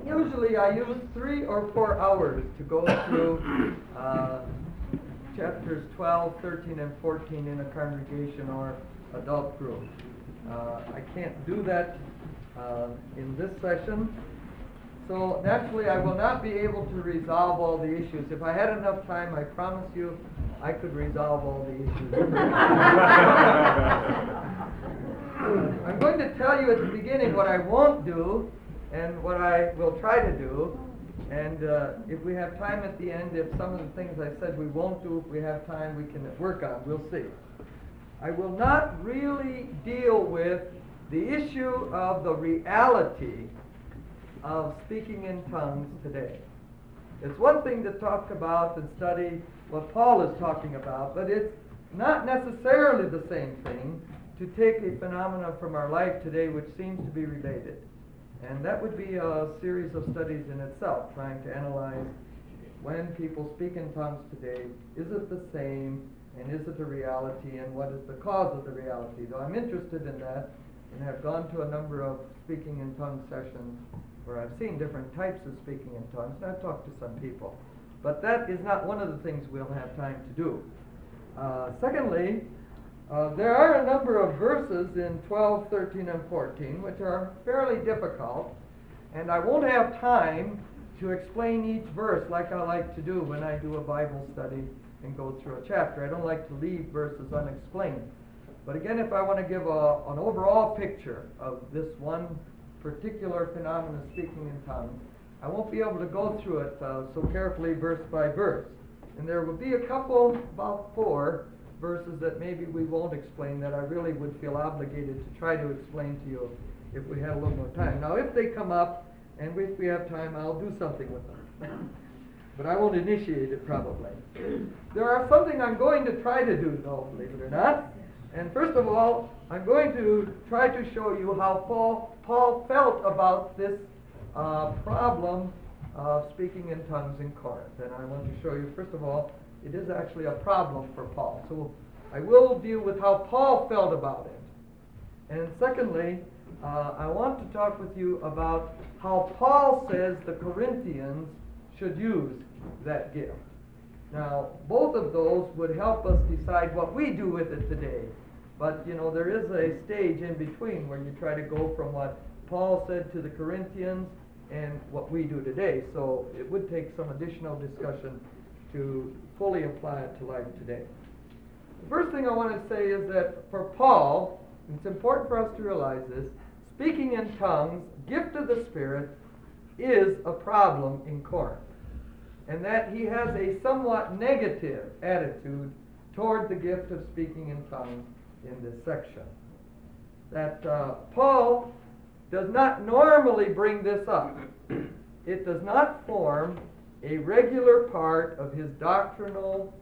Usually I use 3 or 4 hours to go through chapters 12, 13, and 14 in a congregation or adult group. I can't do that in this session. So naturally I will not be able to resolve all the issues. If I had enough time, I promise you I could resolve all the issues. I'm going to tell you at the beginning what I won't do and what I will try to do. And if we have time at the end, if some of the things I said we won't do, if we have time, we can work on. We'll see. I will not really deal with the issue of the reality of speaking in tongues today. It's one thing to talk about and study what Paul is talking about, but it's not necessarily the same thing to take a phenomenon from our life today which seems to be related. And that would be a series of studies in itself, trying to analyze when people speak in tongues today, is it the same, and is it a reality, and what is the cause of the reality? Though I'm interested in that, and have gone to a number of speaking in tongues sessions where I've seen different types of speaking in tongues, and I've talked to some people. But that is not one of the things we'll have time to do. Secondly, there are a number of verses in 12, 13, and 14 which are fairly difficult, and I won't have time to explain each verse like I like to do when I do a Bible study and go through a chapter. I don't like to leave verses unexplained. But again, if I want to give an overall picture of this one particular phenomenon, speaking in tongues, I won't be able to go through it so carefully verse by verse. And there will be a couple, about 4 verses that maybe we won't explain that I really would feel obligated to try to explain to you if we had a little more time. Now, if they come up and if we have time, I'll do something with them. But I won't initiate it probably. There are something I'm going to try to do, though, believe it or not. And first of all, I'm going to try to show you how Paul felt about this problem of speaking in tongues in Corinth. And I want to show you, first of all, it is actually a problem for Paul. So I will deal with how Paul felt about it. And secondly, I want to talk with you about how Paul says the Corinthians should use that gift. Now, both of those would help us decide what we do with it today. But, you know, there is a stage in between where you try to go from what Paul said to the Corinthians and what we do today. So it would take some additional discussion to fully apply it to life today. The first thing I want to say is that for Paul, and it's important for us to realize this, speaking in tongues, gift of the Spirit, is a problem in Corinth. And that he has a somewhat negative attitude toward the gift of speaking in tongues in this section. That Paul does not normally bring this up. It does not form a regular part of his doctrinal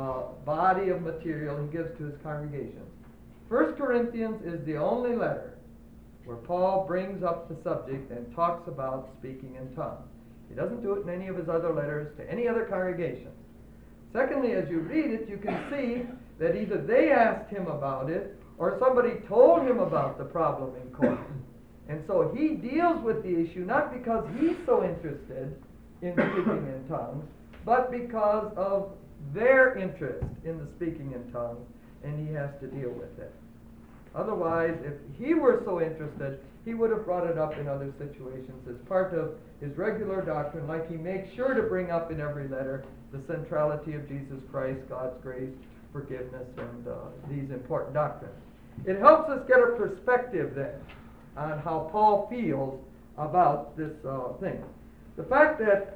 body of material he gives to his congregations. 1 Corinthians is the only letter where Paul brings up the subject and talks about speaking in tongues. He doesn't do it in any of his other letters to any other congregations. Secondly, as you read it, you can see that either they asked him about it or somebody told him about the problem in Corinth. And so he deals with the issue not because he's so interested in speaking in tongues, but because of their interest in the speaking in tongues, and he has to deal with it. Otherwise, if he were so interested, he would have brought it up in other situations as part of his regular doctrine, like he makes sure to bring up in every letter the centrality of Jesus Christ, God's grace, forgiveness, and these important doctrines. It helps us get a perspective then on how Paul feels about this thing. The fact that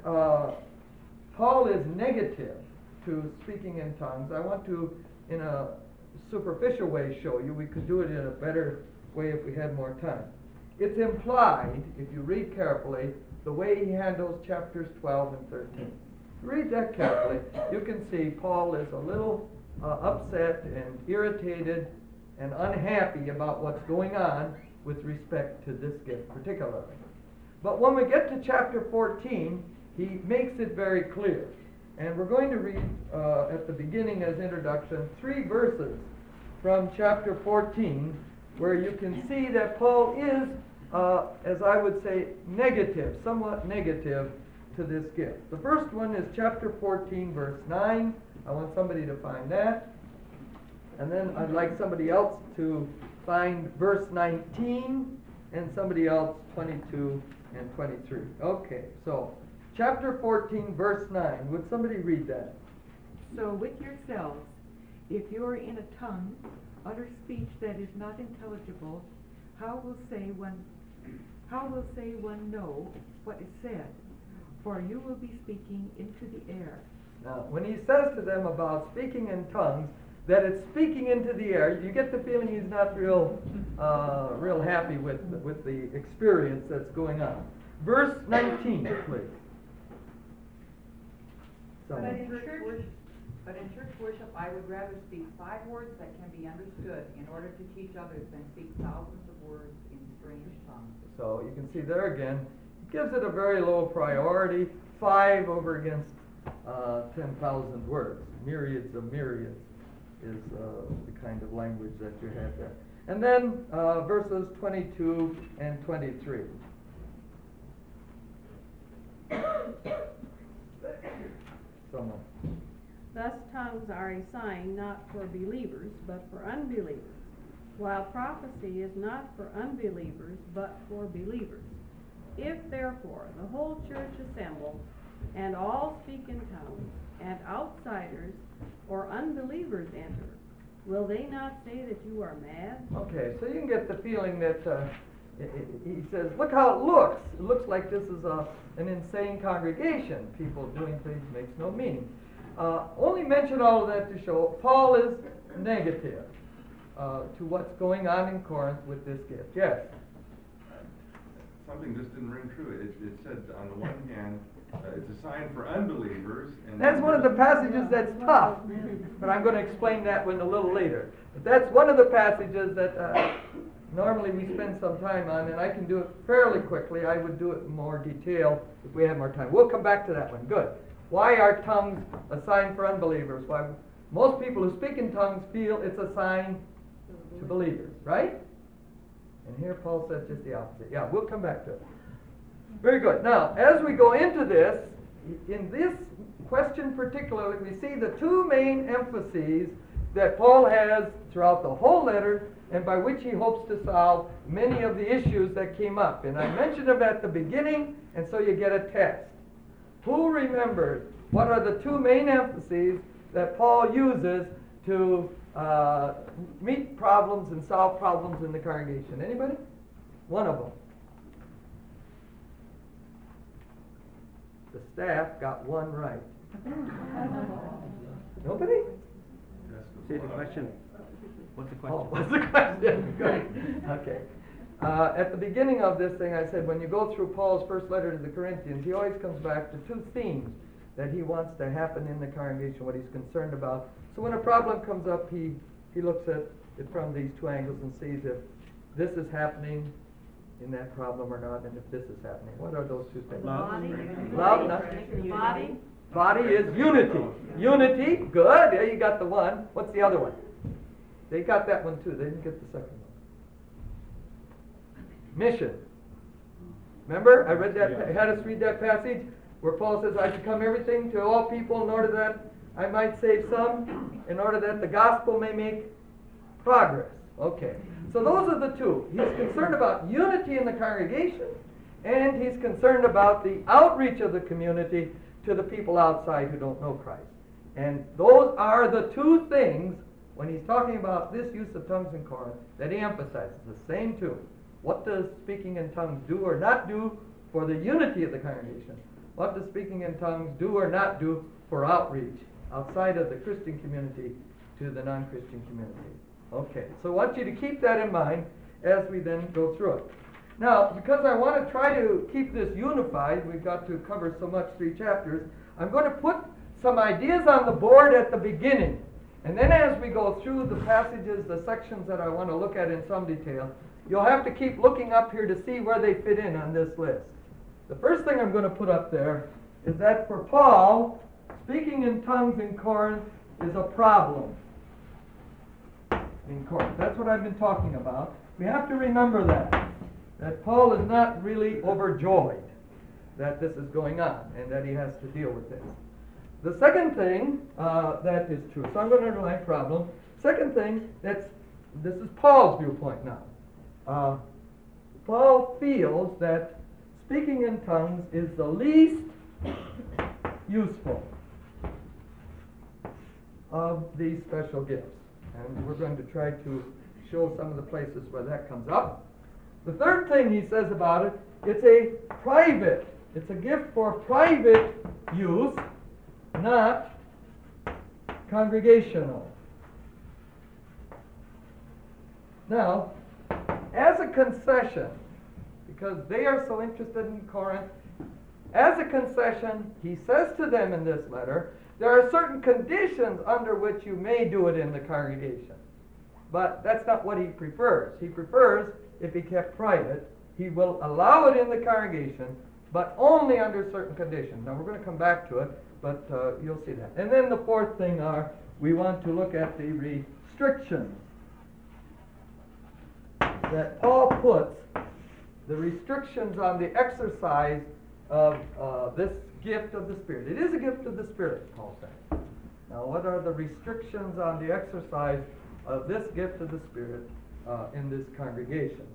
Paul is negative to speaking in tongues, I want to, in a superficial way, show you. We could do it in a better way if we had more time. It's implied, if you read carefully, the way he handles chapters 12 and 13. If you read that carefully, you can see Paul is a little upset and irritated and unhappy about what's going on with respect to this gift particularly. But when we get to chapter 14, he makes it very clear. And we're going to read at the beginning as introduction 3 verses from chapter 14 where you can see that Paul is as I would say, negative, somewhat negative to this gift. The first one is chapter 14, verse 9. I want somebody to find that. And then I'd like somebody else to find verse 19, and somebody else 22 and 23. Okay, so chapter 14, verse 9. Would somebody read that? So with yourselves, if you are in a tongue, utter speech that is not intelligible, how will say one know what is said? For you will be speaking into the air. Now, when he says to them about speaking in tongues, that it's speaking into the air, you get the feeling he's not real happy with the experience that's going on. Verse 19, please. But in church worship, I would rather speak 5 words that can be understood in order to teach others than speak thousands of words in strange tongues. So you can see there again, it gives it a very low priority, 5 over against 10,000 words. Myriads of myriads is the kind of language that you have there. And then verses 22 and 23. Someone. Thus tongues are a sign not for believers, but for unbelievers, while prophecy is not for unbelievers, but for believers. If therefore the whole church assemble, and all speak in tongues, and outsiders or unbelievers enter, will they not say that you are mad? Okay, so you can get the feeling that he says, look how it looks. It looks like this is an insane congregation. People doing things makes no meaning. Only mention all of that to show Paul is negative to what's going on in Corinth with this gift. Yes? Something just didn't ring true. It said, on the one hand, it's a sign for unbelievers. And that's one of the passages that's tough, but I'm going to explain that one a little later. But that's one of the passages that normally we spend some time on, and I can do it fairly quickly. I would do it in more detail if we had more time. We'll come back to that one. Good. Why are tongues a sign for unbelievers? Why most people who speak in tongues feel it's a sign to believers, right? And here Paul says just the opposite. Yeah, we'll come back to it. Very good. Now, as we go into this, in this question particularly, we see the 2 main emphases that Paul has throughout the whole letter, and by which he hopes to solve many of the issues that came up. And I mentioned them at the beginning, and so you get a test. Who remembers what are the 2 main emphases that Paul uses to meet problems and solve problems in the congregation? Anybody? One of them. The staff got one right. Nobody? Say the question. What's the question? Oh, what's the question? Good. Okay. At the beginning of this thing, I said when you go through Paul's first letter to the Corinthians, he always comes back to 2 themes that he wants to happen in the congregation, what he's concerned about. So when a problem comes up, he looks at it from these 2 angles and sees if this is happening in that problem or not, and if this is happening. What are those 2 things? Love, Body. Body is unity. Unity, good. Yeah, you got the one. What's the other one? They got that one too. They didn't get the second one. Mission. Remember, I had us read that passage where Paul says, I become everything to all people in order that I might save some, in order that the gospel may make progress. Okay. So those are the 2. He's concerned about unity in the congregation, and he's concerned about the outreach of the community to the people outside who don't know Christ. And those are the 2 things, when he's talking about this use of tongues in Corinth, that he emphasizes, the same 2. What does speaking in tongues do or not do for the unity of the congregation? What does speaking in tongues do or not do for outreach outside of the Christian community to the non-Christian community? Okay, so I want you to keep that in mind as we then go through it. Now, because I want to try to keep this unified, we've got to cover so much 3 chapters, I'm going to put some ideas on the board at the beginning. And then as we go through the passages, the sections that I want to look at in some detail, you'll have to keep looking up here to see where they fit in on this list. The first thing I'm going to put up there is that for Paul, speaking in tongues in Corinth is a problem. In Corinth. That's what I've been talking about. We have to remember that. that Paul is not really overjoyed that this is going on and that he has to deal with this. The second thing that is true, so I'm going to underline problem. Second thing, this is Paul's viewpoint now. Paul feels that speaking in tongues is the least useful of these special gifts. And we're going to try to show some of the places where that comes up. The third thing he says about it, it's a gift for private use, not congregational. Now, as a concession, because they are so interested in Corinth, as a concession, he says to them in this letter, there are certain conditions under which you may do it in the congregation. But that's not what he prefers. He prefers, if he kept private, he will allow it in the congregation, but only under certain conditions. Now, we're going to come back to it, but you'll see that. And then the fourth thing we want to look at the restrictions that Paul puts, the restrictions on the exercise of this gift of the Spirit. It is a gift of the Spirit, Paul says. Now, what are the restrictions on the exercise of this gift of the Spirit in this congregation?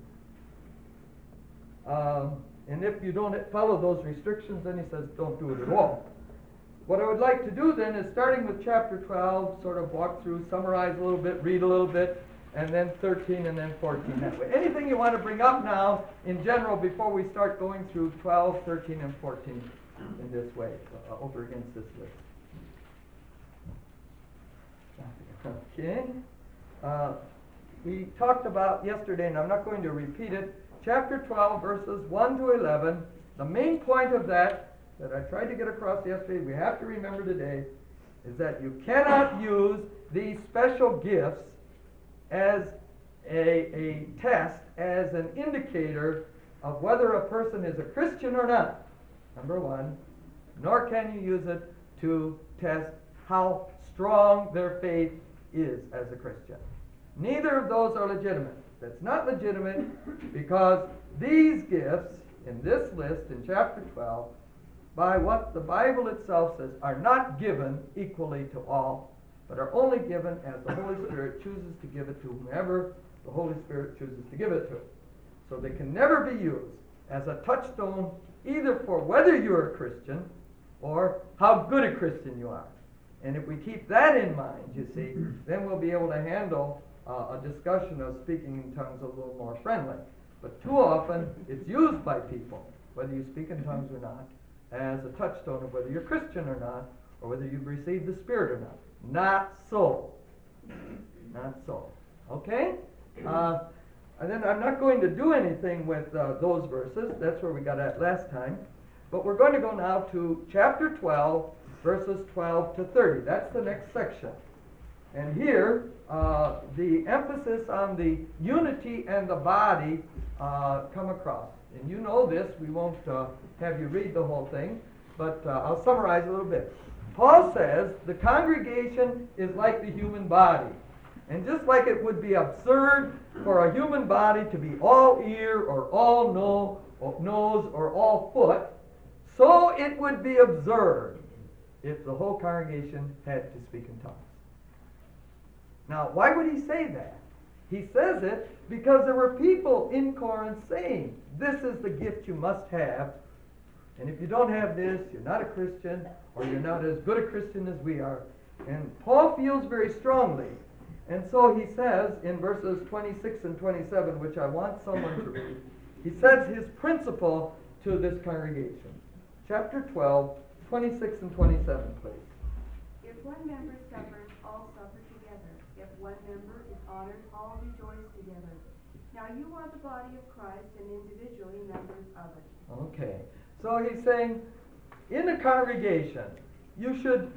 And if you don't follow those restrictions, then he says don't do it at all. What I would like to do then is, starting with chapter 12, sort of walk through, summarize a little bit, read a little bit, and then 13 and then 14 that way. Anything you want to bring up now in general before we start going through 12, 13, and 14 in this way, over against this list. Okay. We talked about yesterday, and I'm not going to repeat it, chapter 12, verses 1 to 11. The main point of that I tried to get across yesterday, we have to remember today, is that you cannot use these special gifts as a test, as an indicator of whether a person is a Christian or not, number one, nor can you use it to test how strong their faith is as a Christian. Neither of those are legitimate. That's not legitimate because these gifts in this list in chapter 12, by what the Bible itself says, are not given equally to all, but are only given as the Holy Spirit chooses to give it to whomever the Holy Spirit chooses to give it to. So they can never be used as a touchstone either for whether you're a Christian or how good a Christian you are. And if we keep that in mind, you see, then we'll be able to handle a discussion of speaking in tongues a little more friendly. But too often, it's used by people, whether you speak in tongues or not, as a touchstone of whether you're Christian or not, or whether you've received the Spirit or not. Not so. Not so. Okay? And then I'm not going to do anything with those verses. That's where we got at last time. But we're going to go now to chapter 12, verses 12 to 30. That's the next section. And here, the emphasis on the unity and the body come across. And you know this. We won't have you read the whole thing, but I'll summarize a little bit. Paul says the congregation is like the human body. And just like it would be absurd for a human body to be all ear or all nose or all foot, so it would be absurd if the whole congregation had to speak in tongues. Now, why would he say that? He says it because there were people in Corinth saying, this is the gift you must have, and if you don't have this, you're not a Christian, or you're not as good a Christian as we are. And Paul feels very strongly. And so he says in verses 26 and 27, which I want someone to read, he says his principle to this congregation. Chapter 12, 26 and 27, please. If one member suffers, all suffer together. If one member is honored, all rejoice together. Now you are the body of Christ and individually members of it. Okay. So he's saying, in a congregation, you should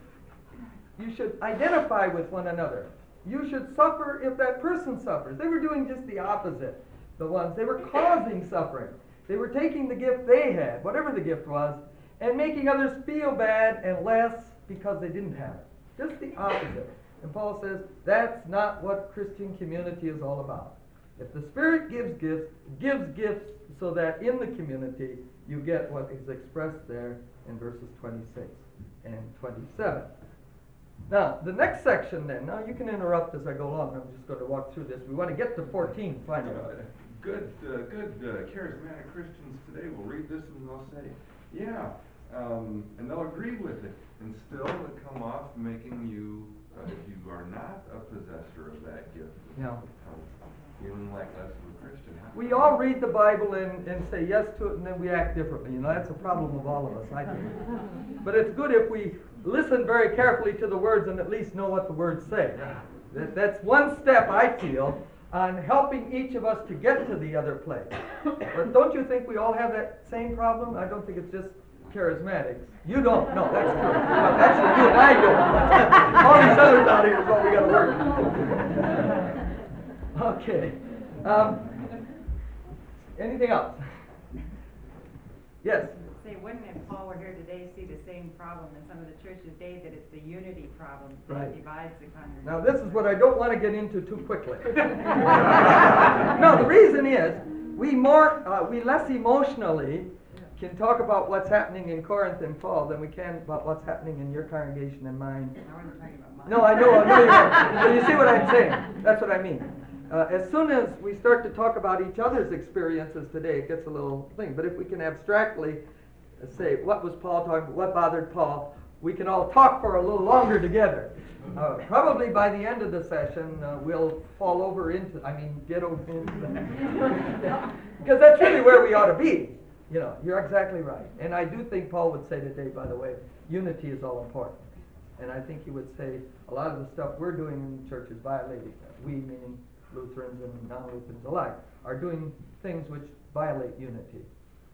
identify with one another. You should suffer if that person suffers. They were doing just the opposite. The ones, they were causing suffering. They were taking the gift they had, whatever the gift was, and making others feel bad and less because they didn't have it. Just the opposite. And Paul says, that's not what Christian community is all about. If the Spirit gives gifts so that in the community you get what is expressed there in verses 26 and 27. Now, the next section then, now you can interrupt as I go along, I'm just going to walk through this. We want to get to 14 finally. Good charismatic Christians today will read this and they'll say, yeah, and they'll agree with it, and still it'll come off making you, if you are not a possessor of that gift, Yeah. feeling like less of a Christian. We all read the Bible and say yes to it, and then we act differently. You know, that's a problem of all of us, I think. But it's good if we listen very carefully to the words and at least know what the words say. That's one step, I feel, on helping each of us to get to the other place. But don't you think we all have that same problem? I don't think it's just charismatics. You don't. No, that's true. Well, actually, you and I don't. All these others out here is what we got to work on. Okay. Anything else? Yes. Say, wouldn't if Paul were here today see the same problem in some of the churches today, that it's the unity problem that Right. divides the congregation? Now, this is what I don't want to get into too quickly. No, the reason is we less emotionally can talk about what's happening in Corinth and Paul than we can about what's happening in your congregation and mine. I wasn't talking about mine. No, I know you are. But you see what I'm saying? That's what I mean. As soon as we start to talk about each other's experiences today, it gets a little thing. But if we can abstractly say, what was Paul talking about, what bothered Paul, we can all talk for a little longer together. Probably by the end of the session, we'll get over into that. Because that's really where we ought to be. You know, you're exactly right. And I do think Paul would say today, by the way, unity is all important. And I think he would say a lot of the stuff we're doing in the church is violating that. We, meaning Lutherans and non-Lutherans alike, are doing things which violate unity.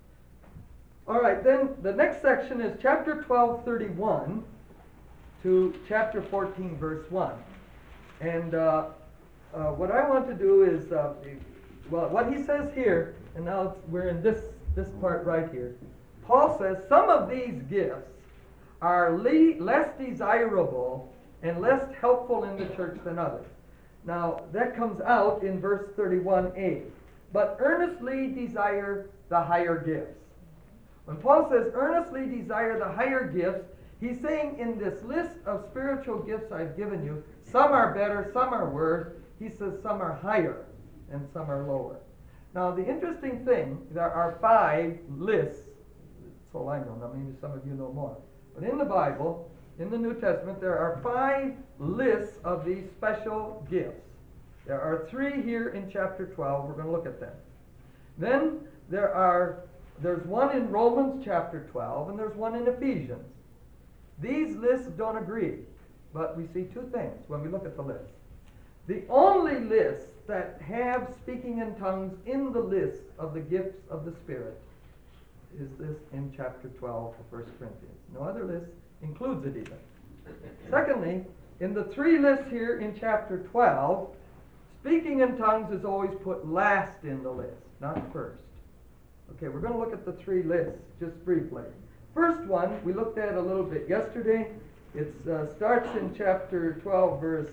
All right, then the next section is chapter 12:31 to chapter 14, verse 1. And what I want to do is, what he says here, and now we're in this part right here. Paul says some of these gifts are less desirable and less helpful in the church than others. Now, that comes out in verse 31a. But earnestly desire the higher gifts. When Paul says earnestly desire the higher gifts, he's saying in this list of spiritual gifts I've given you, some are better, some are worse. He says some are higher and some are lower. Now, the interesting thing, there are 5 lists. That's all I know. Now, maybe some of you know more. But in the Bible, in the New Testament, there are 5 lists of these special gifts. There are 3 here in chapter 12. We're going to look at them. Then there's one in Romans chapter 12, and there's one in Ephesians. These lists don't agree, but we see 2 things when we look at the list. The only lists that have speaking in tongues in the list of the gifts of the Spirit is this in chapter 12 of 1 Corinthians. No other list includes it even. Secondly, in the 3 lists here in chapter 12, speaking in tongues is always put last in the list, not first. Okay, we're going to look at the 3 lists just briefly. First one, we looked at a little bit yesterday. It starts in chapter 12, verse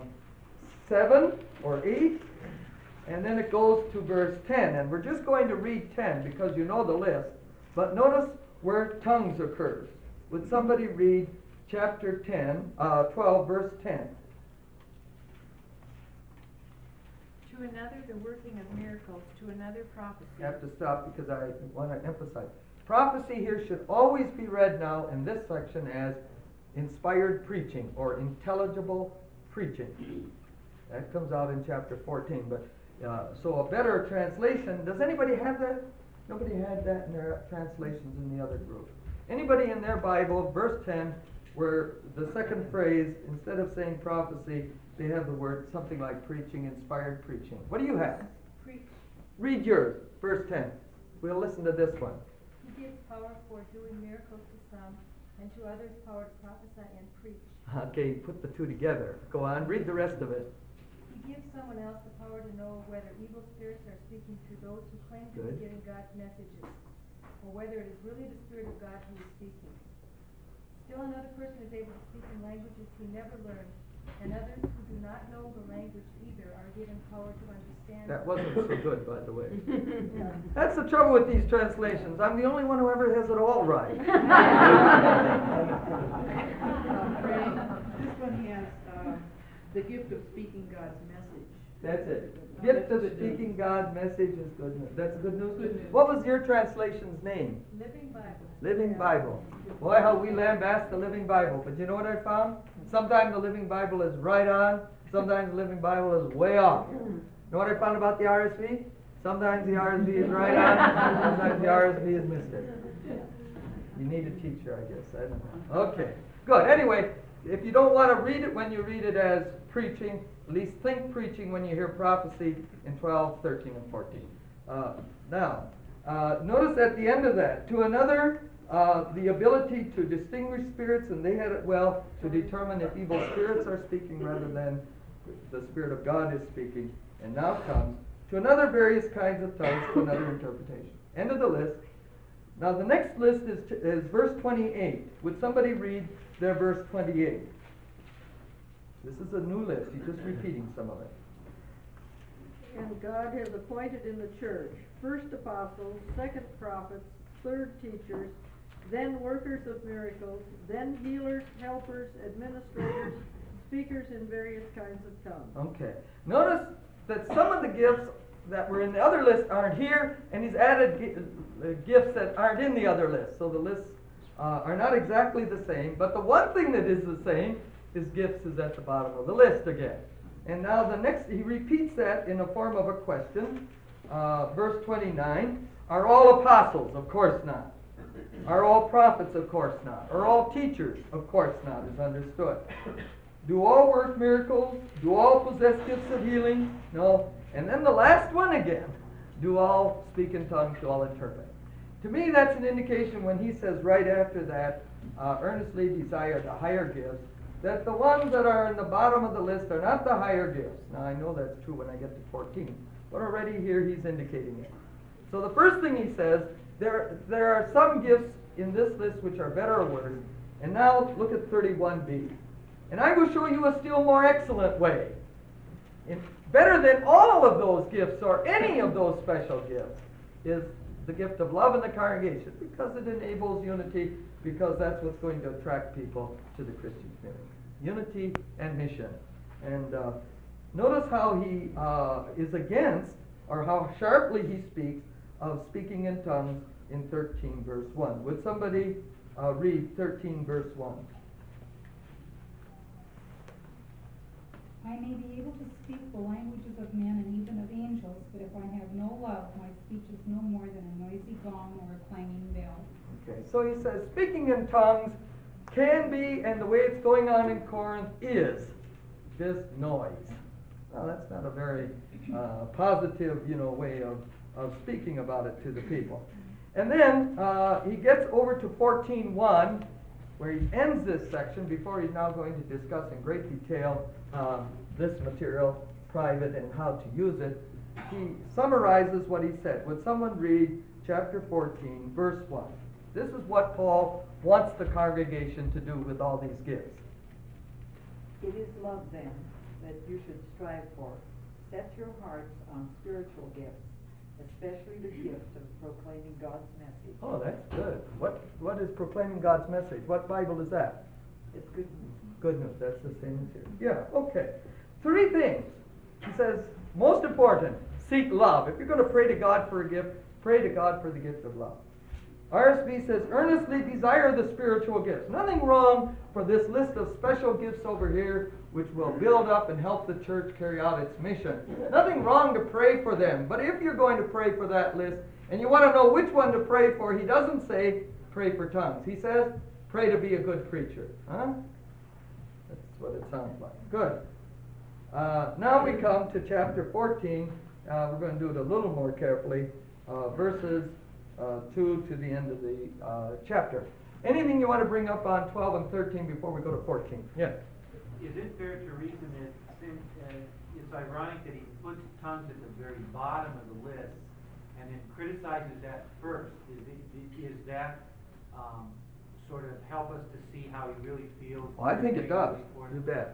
7 or 8, and then it goes to verse 10. And we're just going to read 10 because you know the list. But notice where tongues occurs. Would somebody read chapter 12, verse 10? To another the working of miracles, to another prophecy. I have to stop because I want to emphasize. Prophecy here should always be read now in this section as inspired preaching or intelligible preaching. That comes out in chapter 14. But so a better translation, does anybody have that? Nobody had that in their translations in the other group. Anybody in their Bible, verse 10, where the second phrase, instead of saying prophecy, they have the word something like preaching, inspired preaching. What do you have? Preach. Read yours, verse 10. We'll listen to this one. He gives power for doing miracles to some, and to others power to prophesy and preach. Okay, put the 2 together. Go on, read the rest of it. He gives someone else the power to know whether evil spirits are speaking through those who claim to Good. be giving God's messages, or whether it is really the Spirit of God who is speaking. Still another person is able to speak in languages he never learned, and others who do not know the language either are given power to understand. That wasn't so good, by the way. That's the trouble with these translations. I'm the only one who ever has it all right. This one has, the gift of speaking God's message. That's it. Gift of speaking God's message is good news. That's good news? Good news. What was your translation's name? Living Bible. Living Bible. Boy, how we lambast the Living Bible. But you know what I found? Sometimes the Living Bible is right on. Sometimes the Living Bible is way off. You know what I found about the RSV? Sometimes the RSV is right on. Sometimes the RSV is mistaken. You need a teacher, I guess. I don't know. Okay. Good. Anyway, if you don't want to read it when you read it as preaching, at least think preaching when you hear prophecy in 12, 13, and 14. Now, notice at the end of that, to another, the ability to distinguish spirits, and they had it well, to determine if evil spirits are speaking rather than the Spirit of God is speaking. And now comes to another, various kinds of tongues, to another interpretation. End of the list. Now the next list is verse 28. Would somebody read their verse 28? This is a new list. He's just repeating some of it. And God has appointed in the church first apostles, second prophets, third teachers, then workers of miracles, then healers, helpers, administrators, speakers in various kinds of tongues. Okay. Notice that some of the gifts that were in the other list aren't here, and he's added gifts that aren't in the other list. So the lists are not exactly the same, but the one thing that is the same is gifts is at the bottom of the list again. And now the next, he repeats that in the form of a question. Verse 29, are all apostles? Of course not. Are all prophets? Of course not. Are all teachers? Of course not, is understood. Do all work miracles? Do all possess gifts of healing? No. And then the last one again. Do all speak in tongues? Do all interpret? To me, that's an indication when he says right after that, earnestly desire the higher gifts, that the ones that are in the bottom of the list are not the higher gifts. Now, I know that's true when I get to 14, but already here he's indicating it. So the first thing he says, there are some gifts in this list which are better or worse. And now look at 31b. And I will show you a still more excellent way. Better than all of those gifts or any of those special gifts is the gift of love in the congregation, because it enables unity, because that's what's going to attract people to the Christian community. Unity and mission. And notice how he is against, or how sharply he speaks of speaking in tongues in 13 verse 1. Would somebody read 13 verse 1? I may be able to speak the languages of men and even of angels, but if I have no love, my speech is no more than a noisy gong or a clanging bell. Okay, so he says speaking in tongues can be, and the way it's going on in Corinth is, just noise. Well, that's not a very positive, way of speaking about it to the people. And then he gets over to 14:1, where he ends this section before he's now going to discuss in great detail this material, private, and how to use it. He summarizes what he said. Would someone read chapter 14, verse 1? This is what Paul wants the congregation to do with all these gifts. It is love, then, that you should strive for. Set your hearts on spiritual gifts, especially the gift of proclaiming God's message. Oh, that's good. What is proclaiming God's message? What Bible is that? It's good news. Good news. That's the same as here. Yeah, okay. 3 things. He says, most important, seek love. If you're going to pray to God for a gift, pray to God for the gift of love. RSV says, earnestly desire the spiritual gifts. Nothing wrong for this list of special gifts over here, which will build up and help the church carry out its mission. Nothing wrong to pray for them. But if you're going to pray for that list, and you want to know which one to pray for, he doesn't say, pray for tongues. He says, pray to be a good preacher. Huh? That's what it sounds like. Good. Now we come to chapter 14. We're going to do it a little more carefully. Verses 2 to the end of the chapter. Anything you want to bring up on 12 and 13 before we go to 14? Yes. Is it fair to reason that since it's ironic that he puts tongues at the very bottom of the list and then criticizes that first? Is that sort of help us to see how he really feels? Well, I think it does. You bet.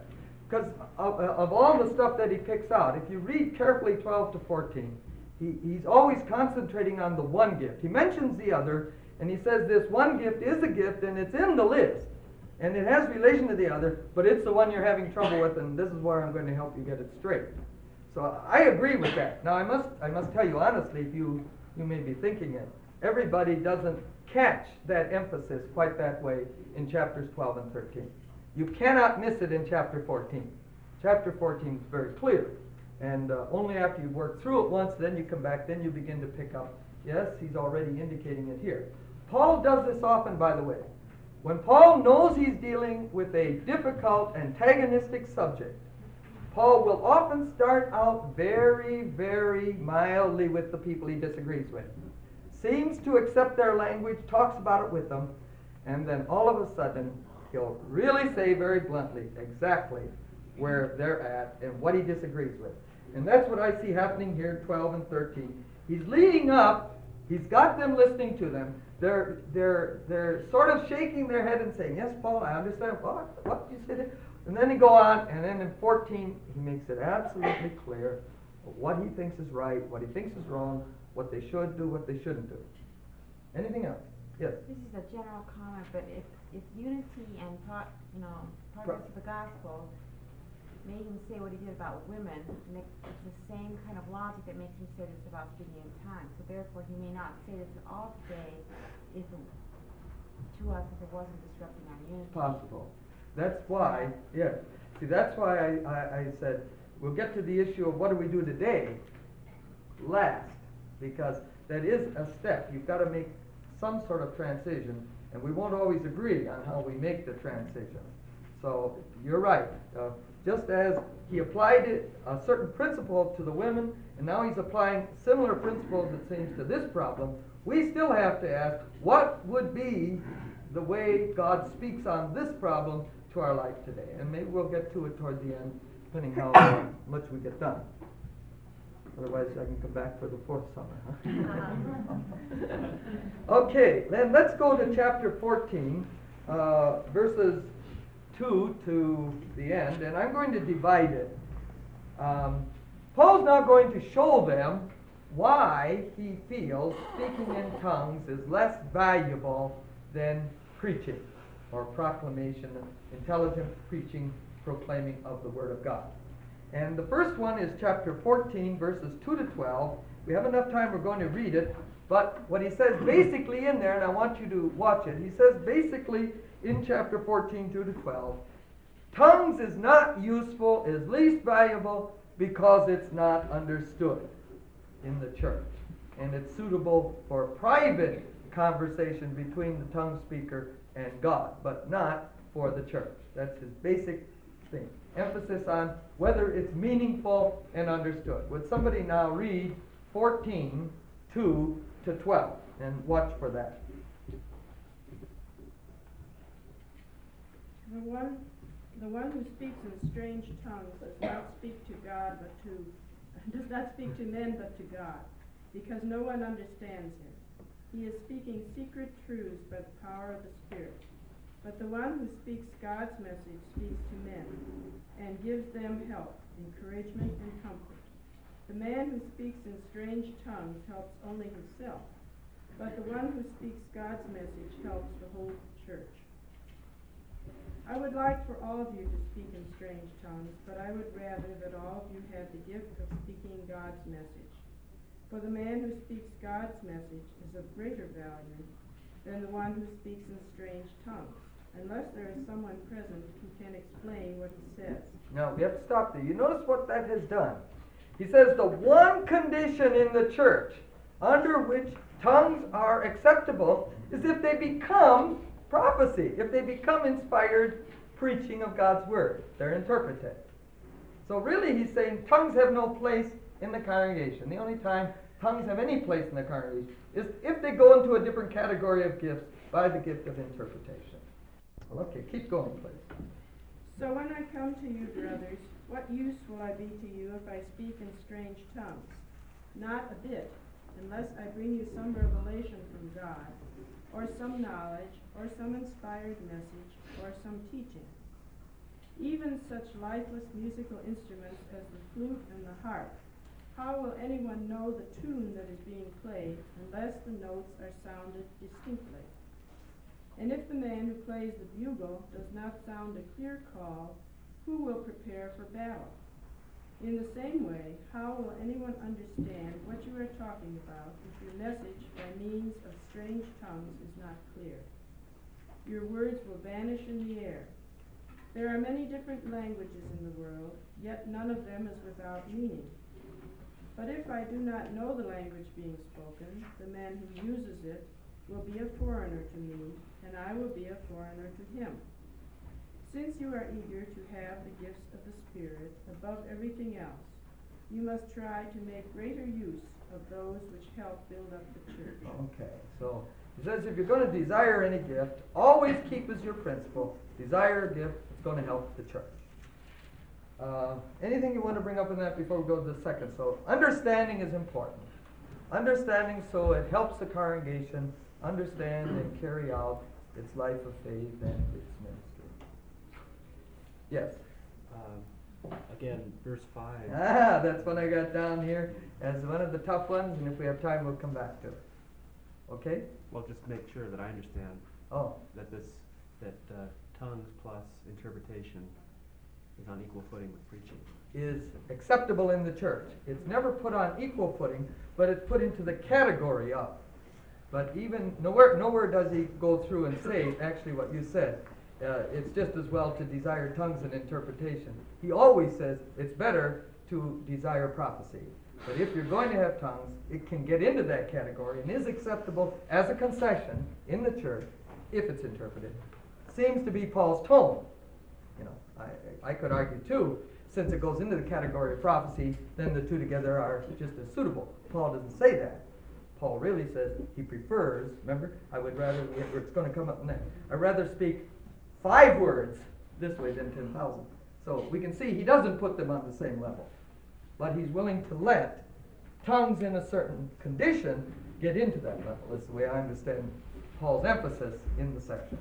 because of all the stuff that he picks out, if you read carefully 12 to 14, he's always concentrating on the one gift. He mentions the other, and he says this one gift is a gift, and it's in the list, and it has relation to the other, but it's the one you're having trouble with, and this is where I'm going to help you get it straight. So I agree with that. Now I must tell you honestly, if you may be thinking it, everybody doesn't catch that emphasis quite that way in chapters 12 and 13. You cannot miss it in chapter 14. Chapter 14 is very clear. And only after you work through it once, then you come back, then you begin to pick up, yes, he's already indicating it here. Paul does this often, by the way. When Paul knows he's dealing with a difficult, antagonistic subject, Paul will often start out very, very mildly with the people he disagrees with. Seems to accept their language, talks about it with them, and then all of a sudden, he'll really say very bluntly exactly where they're at and what he disagrees with. And that's what I see happening here, 12 and 13. He's leading up, he's got them listening to them. They're sort of shaking their head and saying, yes, Paul, I understand. What you said? And then he go on, and then in 14, he makes it absolutely clear what he thinks is right, what he thinks is wrong, what they should do, what they shouldn't do. Anything else? Yes? This is a general comment, but if unity and progress of the gospel made him say what he did about women, it's the same kind of logic that makes him say this about speaking in tongues. So therefore, he may not say this at all today to us if it wasn't disrupting our unity. Possible. That's why, yes. See, that's why I said we'll get to the issue of what do we do today last, because that is a step. You've got to make some sort of transition, and we won't always agree on how we make the transition. So you're right. Just as he applied a certain principle to the women, and now he's applying similar principles, it seems, to this problem, we still have to ask, what would be the way God speaks on this problem to our life today? And maybe we'll get to it toward the end, depending how much we get done. Otherwise, I can come back for the fourth summer. Huh? Okay, then let's go to chapter 14, verses 2 to the end, and I'm going to divide it. Paul's now going to show them why he feels speaking in tongues is less valuable than preaching or proclamation, intelligent preaching, proclaiming of the Word of God. And the first one is chapter 14, verses 2 to 12. We have enough time, we're going to read it. But what he says basically in there, and I want you to watch it, he says basically in chapter 14, 2 to 12, tongues is not useful, is least valuable, because it's not understood in the church. And it's suitable for private conversation between the tongue speaker and God, but not for the church. That's his basic thing. Emphasis on whether it's meaningful and understood. Would somebody now read 14, 2 to 12, and watch for that. The one who speaks in strange tongues does not speak to men but to God, because no one understands him. He is speaking secret truths by the power of the Spirit. But the one who speaks God's message speaks to men, and gives them help, encouragement, and comfort. The man who speaks in strange tongues helps only himself, but the one who speaks God's message helps the whole church. I would like for all of you to speak in strange tongues, but I would rather that all of you have the gift of speaking God's message. For the man who speaks God's message is of greater value than the one who speaks in strange tongues, unless there is someone present who can explain what he says. Now, we have to stop there. You notice what that has done. He says the one condition in the church under which tongues are acceptable is if they become prophecy, if they become inspired preaching of God's word. They're interpreted. So really he's saying tongues have no place in the congregation. The only time tongues have any place in the congregation is if they go into a different category of gifts by the gift of interpretation. Well, okay, keep going, please. So when I come to you, brothers, what use will I be to you if I speak in strange tongues? Not a bit, unless I bring you some revelation from God, or some knowledge, or some inspired message, or some teaching. even such lifeless musical instruments as the flute and the harp. How will anyone know the tune that is being played unless the notes are sounded distinctly? And if the man who plays the bugle does not sound a clear call, who will prepare for battle? In the same way, how will anyone understand what you are talking about if your message by means of strange tongues is not clear? Your words will vanish in the air. There are many different languages in the world, yet none of them is without meaning. But if I do not know the language being spoken, the man who uses it will be a foreigner to me, and I will be a foreigner to him. Since you are eager to have the gifts of the Spirit above everything else, you must try to make greater use of those which help build up the church. Okay, so he says if you're going to desire any gift, always keep as your principle, desire a gift that's going to help the church. Anything you want to bring up in that before we go to the second? So understanding is important. Understanding so it helps the congregation understand and carry out its life of faith and its ministry. Yes? Again, verse 5. That's one I got down here as one of the tough ones, and if we have time, we'll come back to it. Okay? Well, just make sure that I understand that tongues plus interpretation is on equal footing with preaching. Is acceptable in the church. It's never put on equal footing, but it's put into the category of. But even nowhere does he go through and say actually what you said. It's just as well to desire tongues and interpretation. He always says it's better to desire prophecy. But if you're going to have tongues, it can get into that category and is acceptable as a concession in the church if it's interpreted. Seems to be Paul's tone. You know, I could argue too, since it goes into the category of prophecy, then the two together are just as suitable. Paul doesn't say that. Paul really says he prefers, remember, I would rather, it's going to come up next, I'd rather speak 5 words this way than 10,000. So we can see he doesn't put them on the same level. But he's willing to let tongues in a certain condition get into that level. That's the way I understand Paul's emphasis in the section.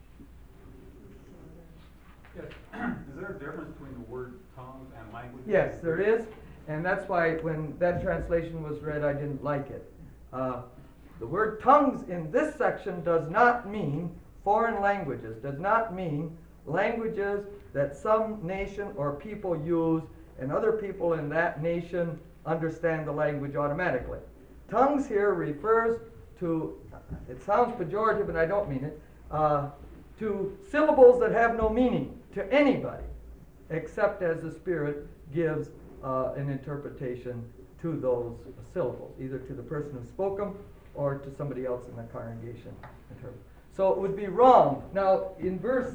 Yes. Is there a difference between the word tongues and language? Yes, there is. And that's why when that translation was read, I didn't like it. The word tongues in this section does not mean foreign languages, does not mean languages that some nation or people use and other people in that nation understand the language automatically. Tongues here refers to, it sounds pejorative and I don't mean it, to syllables that have no meaning to anybody except as the Spirit gives an interpretation to those syllables, either to the person who spoke them or to somebody else in the congregation. So it would be wrong. Now, in verse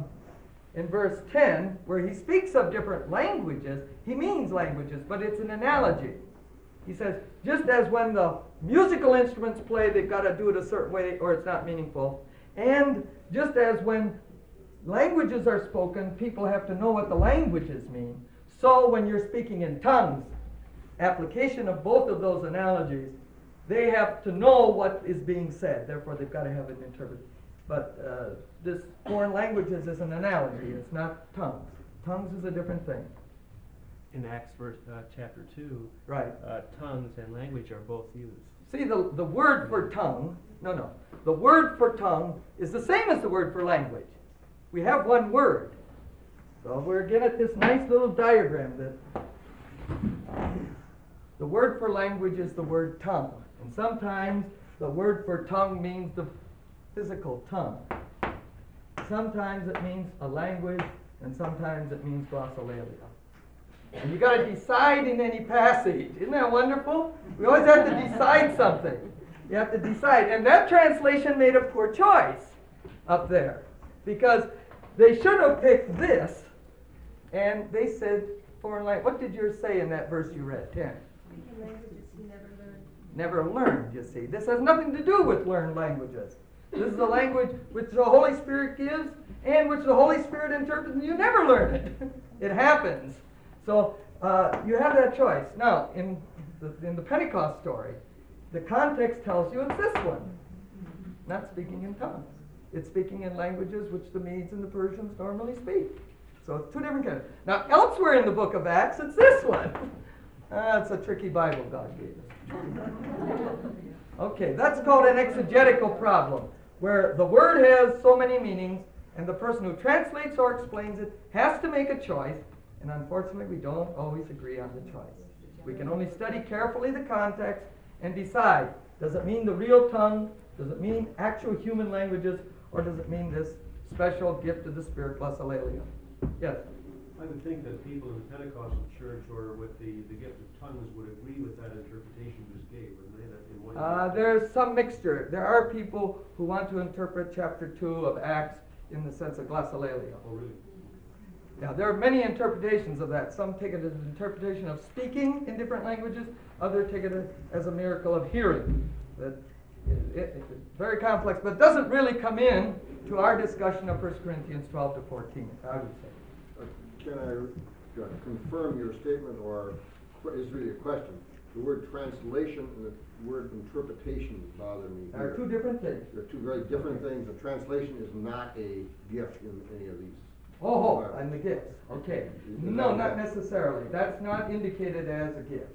10, where he speaks of different languages, he means languages, but it's an analogy. He says, just as when the musical instruments play, they've got to do it a certain way or it's not meaningful. And just as when languages are spoken, people have to know what the languages mean. So when you're speaking in tongues, application of both of those analogies, they have to know what is being said. Therefore, they've got to have it interpreted. But this foreign languages is an analogy. It's not tongues. Tongues is a different thing. In Acts chapter 2, right. Tongues and language are both used. See, the word for tongue, the word for tongue is the same as the word for language. We have one word. So we're again at this nice little diagram that the word for language is the word tongue. And sometimes the word for tongue means the physical tongue. Sometimes it means a language, and sometimes it means glossolalia. And you got to decide in any passage. Isn't that wonderful? We always have to decide something. You have to decide. And that translation made a poor choice up there. Because they should have picked this, and they said foreign language. What did yours say in that verse you read, 10? Languages he never learned. Never learned, you see. This has nothing to do with learned languages. This is a language which the Holy Spirit gives and which the Holy Spirit interprets, and you never learn it. It happens. So you have that choice. Now, in the Pentecost story, the context tells you it's this one. Not speaking in tongues. It's speaking in languages which the Medes and the Persians normally speak. So it's two different kinds. Now, elsewhere in the book of Acts, it's this one. It's a tricky Bible God gave us. Okay, that's called an exegetical problem, where the word has so many meanings, and the person who translates or explains it has to make a choice, and unfortunately we don't always agree on the choice. We can only study carefully the context and decide, does it mean the real tongue, does it mean actual human languages, or does it mean this special gift of the Spirit, glossolalia? Yes? I would think that people in the Pentecostal church or with the gift of tongues would agree with that interpretation you just gave, wouldn't they? There's some mixture. There are people who want to interpret chapter 2 of Acts in the sense of glossolalia. Oh, really? Yeah, there are many interpretations of that. Some take it as an interpretation of speaking in different languages. Others take it as a miracle of hearing. That it's very complex, but it doesn't really come in to our discussion of 1 Corinthians 12 to 14, I would say. Can I confirm your statement, or is really a question? The word translation and the word interpretation bother me here. They're two different things. They're two very different things. The translation is not a gift in any of these. Oh, and the gifts. Okay. No, not necessarily. That's not indicated as a gift.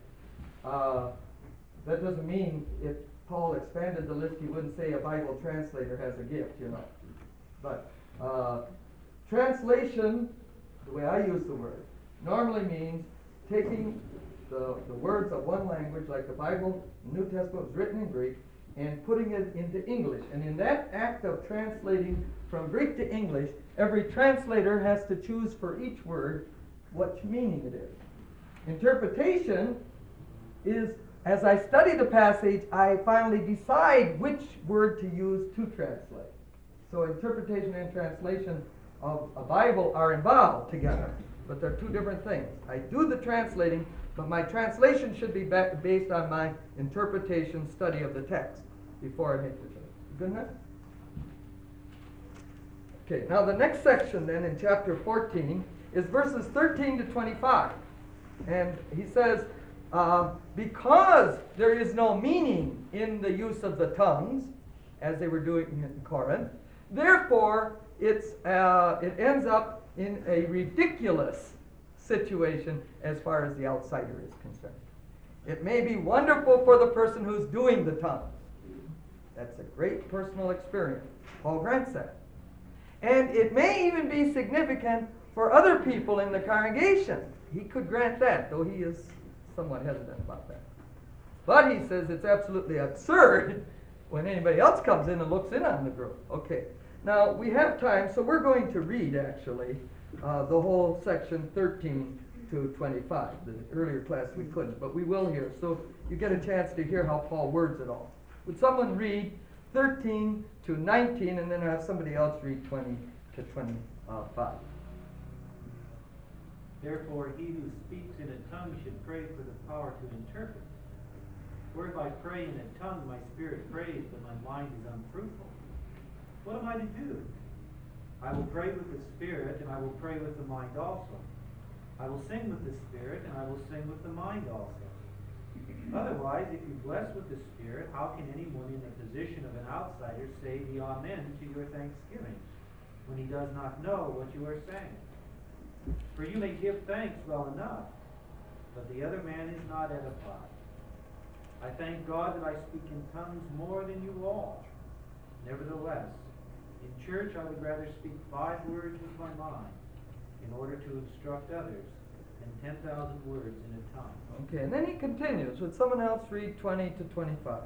That doesn't mean if Paul expanded the list, he wouldn't say a Bible translator has a gift, you know. But translation, the way I use the word, normally means taking the words of one language, like the Bible, the New Testament was written in Greek, and putting it into English. And in that act of translating from Greek to English, every translator has to choose for each word what meaning it is. Interpretation is, as I study the passage, I finally decide which word to use to translate. So interpretation and translation of a Bible are involved together, but they're two different things. I do the translating, but my translation should be based on my interpretation, study of the text before I make the choice. Good enough? Okay, now the next section then in chapter 14 is verses 13 to 25. And he says, because there is no meaning in the use of the tongues, as they were doing in Corinth, therefore it ends up in a ridiculous situation as far as the outsider is concerned. It may be wonderful for the person who's doing the tongues. That's a great personal experience. Paul grants that. And it may even be significant for other people in the congregation. He could grant that, though he is somewhat hesitant about that. But he says it's absolutely absurd when anybody else comes in and looks in on the group. Okay. Now, we have time, so we're going to read, actually, the whole section 13 to 25. The earlier class we couldn't, but we will here. So you get a chance to hear how Paul words it all. Would someone read 13 to 19, and then have somebody else read 20 to 25? Therefore, he who speaks in a tongue should pray for the power to interpret. For if I pray in a tongue, my spirit prays, but my mind is unfruitful. What am I to do? I will pray with the spirit, and I will pray with the mind also. I will sing with the spirit, and I will sing with the mind also. Otherwise, if you bless with the Spirit, how can anyone in the position of an outsider say the Amen to your thanksgiving, when he does not know what you are saying? For you may give thanks well enough, but the other man is not edified. I thank God that I speak in tongues more than you all. Nevertheless, in church I would rather speak 5 words with my mind, in order to instruct others, than 10,000 words in a tongue. Okay, and then he continues. Would someone else read 20 to 25?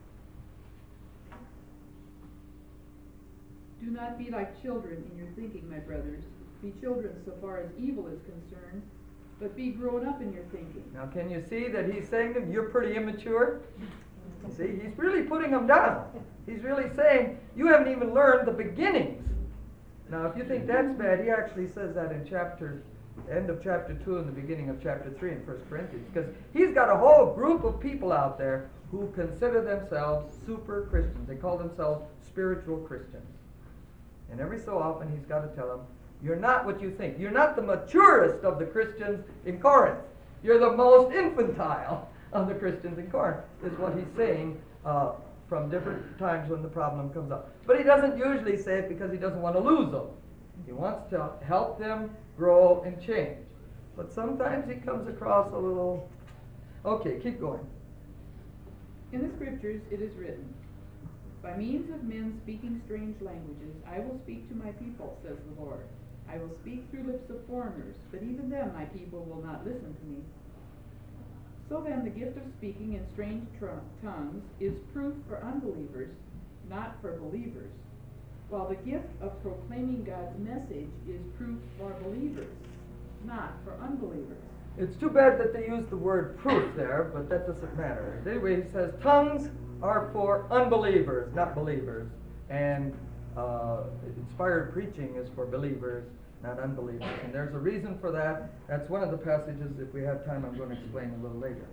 Do not be like children in your thinking, my brothers. Be children so far as evil is concerned, but be grown up in your thinking. Now, can you see that he's saying to them, you're pretty immature? See, he's really putting them down. He's really saying, you haven't even learned the beginnings. Now, if you think that's bad, he actually says that in end of chapter 2 and the beginning of chapter 3 in 1 Corinthians, because he's got a whole group of people out there who consider themselves super Christians. They call themselves spiritual Christians. And every so often he's got to tell them, you're not what you think. You're not the maturest of the Christians in Corinth. You're the most infantile of the Christians in Corinth, is what he's saying from different times when the problem comes up. But he doesn't usually say it because he doesn't want to lose them. He wants to help them grow and change. But sometimes he comes across a little... Okay, keep going. In the scriptures it is written, "By means of men speaking strange languages, I will speak to my people, says the Lord. I will speak through lips of foreigners, but even them my people will not listen to me." So then the gift of speaking in strange tongues is proof for unbelievers, not for believers, while the gift of proclaiming God's message is proof for believers, not for unbelievers. It's too bad that they use the word proof there, but that doesn't matter. Anyway, he says tongues are for unbelievers, not believers. And inspired preaching is for believers, not unbelievers. And there's a reason for that. That's one of the passages, if we have time, I'm going to explain a little later.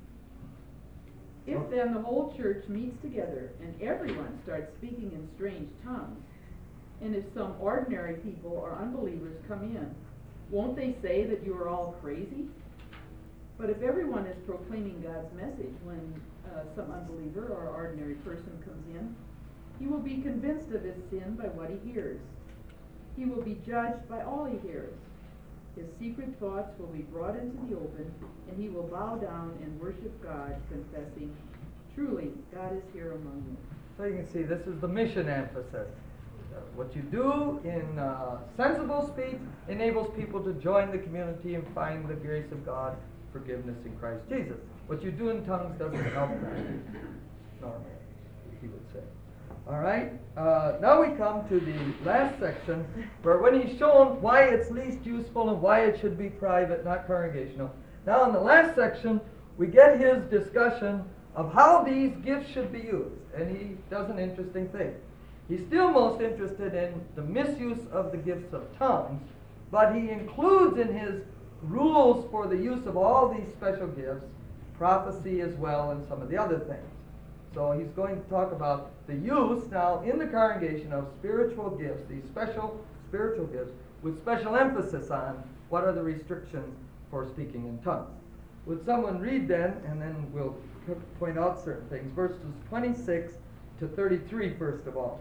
If then the whole church meets together and everyone starts speaking in strange tongues, and if some ordinary people or unbelievers come in, won't they say that you are all crazy? But if everyone is proclaiming God's message when some unbeliever or ordinary person comes in, he will be convinced of his sin by what he hears. He will be judged by all he hears. His secret thoughts will be brought into the open, and he will bow down and worship God, confessing, "Truly, God is here among you." So you can see this is the mission emphasis. What you do in sensible speech enables people to join the community and find the grace of God, forgiveness in Christ Jesus. What you do in tongues doesn't help that, normally, he would say. All right, now we come to the last section, where when he's shown why it's least useful and why it should be private, not congregational. Now in the last section, we get his discussion of how these gifts should be used, and he does an interesting thing. He's still most interested in the misuse of the gifts of tongues, but he includes in his rules for the use of all these special gifts prophecy as well and some of the other things. So he's going to talk about the use now in the congregation of spiritual gifts, these special spiritual gifts, with special emphasis on what are the restrictions for speaking in tongues. Would someone read then, and then we'll point out certain things. Verses 26 to 33 first of all.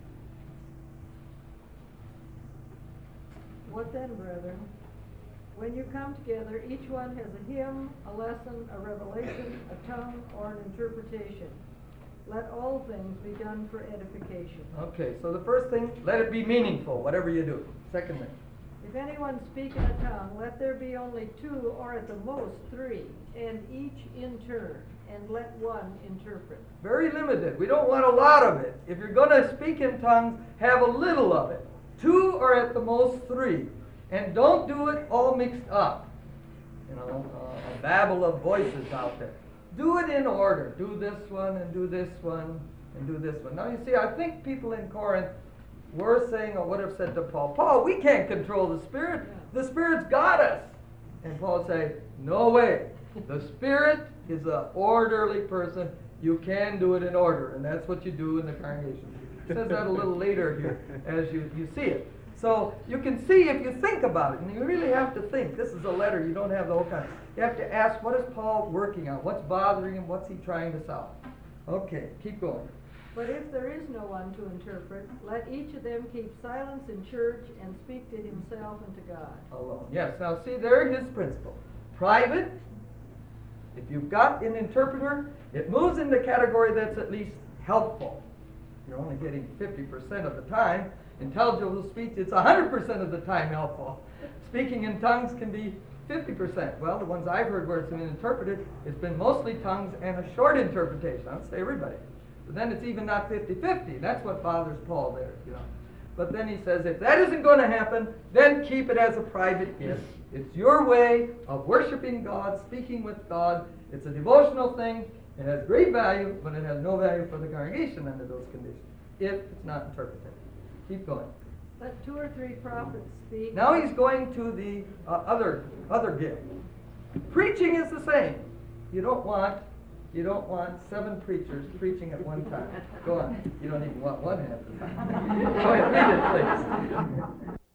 What then, brethren? When you come together, each one has a hymn, a lesson, a revelation, a tongue, or an interpretation. Let all things be done for edification. Okay, so the first thing, let it be meaningful, whatever you do. Second thing. If anyone speak in a tongue, let there be only 2 or at the most 3, and each in turn, and let one interpret. Very limited. We don't want a lot of it. If you're going to speak in tongues, have a little of it. 2 or at the most 3. And don't do it all mixed up. You know, a babble of voices out there. Do it in order. Do this one, and do this one, and do this one. Now you see, I think people in Corinth were saying, or would have said to Paul, Paul, we can't control the Spirit. The Spirit's got us. And Paul say, no way. The Spirit is an orderly person. You can do it in order. And that's what you do in the congregation. It says that a little later here as you see it. So you can see if you think about it, and you really have to think. This is a letter, you don't have the whole kind. You have to ask, what is Paul working on? What's bothering him? What's he trying to solve? Okay, keep going. But if there is no one to interpret, let each of them keep silence in church and speak to himself and to God. Alone. Yes, now see, there his principle. Private, if you've got an interpreter, it moves in the category that's at least helpful. You're only getting 50% of the time. Intelligible speech, it's 100% of the time helpful. Speaking in tongues can be 50%. Well, the ones I've heard where it's been interpreted, it's been mostly tongues and a short interpretation. I don't say everybody. But then it's even not 50-50. That's what bothers Paul there, you know. But then he says, if that isn't going to happen, then keep it as a private gift. It's your way of worshiping God, speaking with God. It's a devotional thing. It has great value, but it has no value for the congregation under those conditions, if it's not interpreted. Keep going. Let 2 or 3 prophets speak. Now he's going to the other gift. Preaching is the same. You don't want 7 preachers preaching at one time. Go on. You don't even want one half the time. Go ahead, read it, please.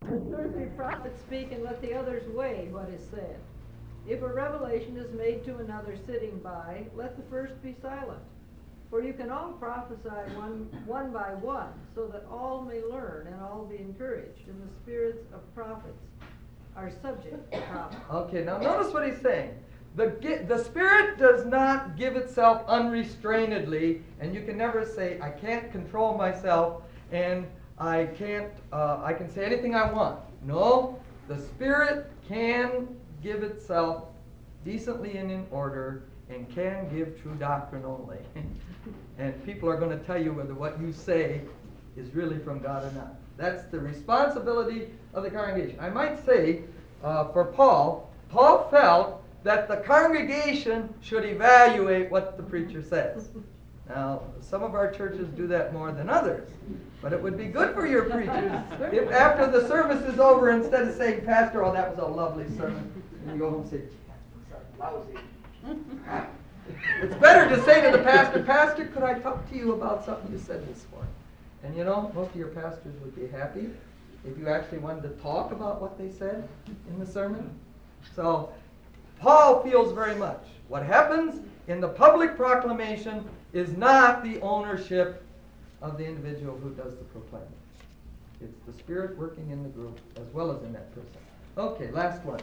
The thirsty prophet speak, and let the others weigh what is said. If a revelation is made to another sitting by, let the first be silent. For you can all prophesy one by one, so that all may learn and all be encouraged, and the spirits of prophets are subject to prophecy. Okay, now notice what he's saying. The Spirit does not give itself unrestrainedly, and you can never say, I can't control myself, and I can say anything I want. No, the Spirit can give itself decently and in order, and can give true doctrine only. And people are going to tell you whether what you say is really from God or not. That's the responsibility of the congregation. I might say, for Paul felt that the congregation should evaluate what the preacher says. Now, some of our churches do that more than others, but it would be good for your preachers if after the service is over, instead of saying, Pastor, oh, that was a lovely sermon, and you go home and say, lousy. It's better to say to the pastor, Pastor, could I talk to you about something you said this morning? And you know, most of your pastors would be happy if you actually wanted to talk about what they said in the sermon. So, Paul feels very much what happens in the public proclamation is not the ownership of the individual who does the proclaiming. It's the Spirit working in the group as well as in that person. Okay, last one.